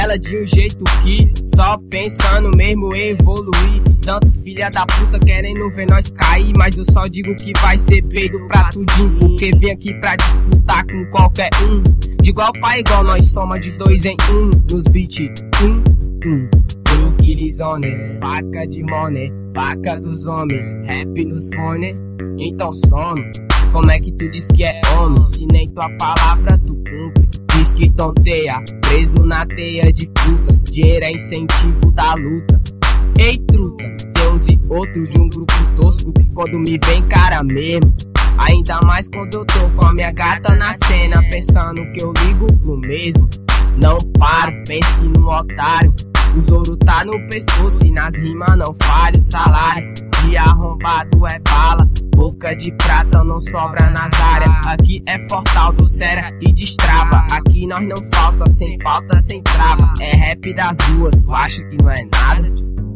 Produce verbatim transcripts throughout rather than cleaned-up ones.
ela de um jeito que só pensando mesmo em evoluir. Tanto filha da puta querendo ver nós cair, mas eu só digo que vai ser peido pra tudinho, porque vem aqui pra disputar com qualquer um. De igual pra igual nós soma de dois em um. Nos beat, tum, tum. Brooklynzone, vaca de money, vaca dos homens, rap nos fone, então some. Como é que tu diz que é homem, se nem tua palavra tu cumpre? Diz que tonteia, preso na teia de putas, dinheiro é incentivo da luta. Ei truta, tem uns e outros de um grupo tosco que quando me vem cara mesmo. Ainda mais quando eu tô com a minha gata na cena, pensando que eu ligo pro mesmo. Não paro, pense no otário, o ouro tá no pescoço e nas rimas não falha o salário. De arrombado é bala, boca de prata não sobra nas áreas. Aqui é Fortal, docera e destrava. Aqui nós não falta, sem falta, sem trava. É rap das ruas, tu acha que não é nada?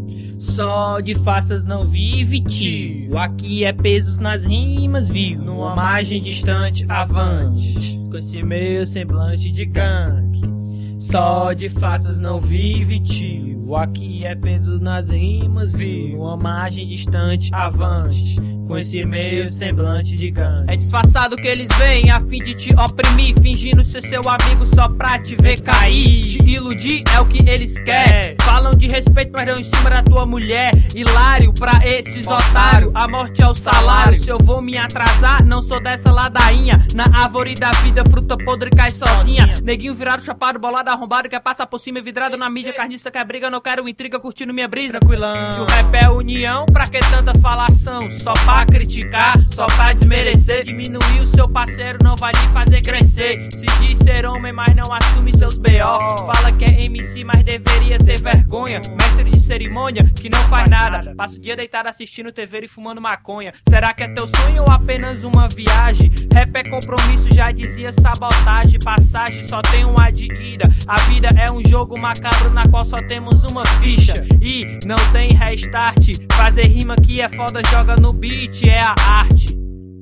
Só de faças não vive, tio. Aqui é pesos nas rimas, viu? Numa margem distante, avante, com esse meio semblante de gangue. Só de faças não vive, tio. Aqui é peso nas rimas, viu? Uma margem distante, avante, com esse meio semblante de gangue. É disfarçado que eles vêm a fim de te oprimir, fingindo ser seu amigo só pra te ver cair. Te iludir é o que eles querem. Falam de respeito, mas dão em cima da tua mulher. Hilário pra esses otários, a morte é o salário. Se eu vou me atrasar, não sou dessa ladainha. Na árvore da vida, fruta podre cai sozinha. Neguinho virado, chapado, bolado, arrombado, quer passar por cima, vidrado na mídia, carniça quer briga, não quero intriga, curtindo minha brisa, tranquilão. Se o rap é união, pra que tanta falação? Só pra criticar, só pra desmerecer. Diminuir o seu parceiro não vai lhe fazer crescer. Se diz ser homem, mas não assume seus B O. Fala que é M C, mas deveria ter vergonha. Mestre de cerimônia, que não faz nada. Passa o dia deitado assistindo T V e fumando maconha. Será que é teu sonho ou apenas uma viagem? Rap é compromisso, já dizia sabotagem. Passagem só tem uma de ida. A vida é um jogo macabro na qual só temos uma ficha e não tem restart. Fazer rima que é foda, joga no beat, é a arte.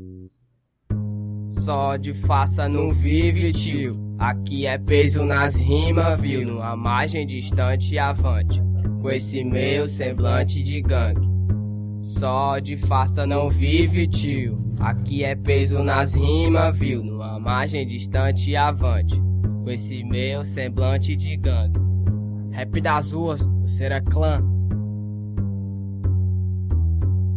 Só de faça não vive, tio. Aqui é peso nas rimas, viu? Numa margem distante e avante, com esse meio semblante de gangue. Só de faça não vive, tio. Aqui é peso nas rimas, viu? Numa margem distante e avante, com esse meio semblante de gangue. Rap das ruas, você era clã.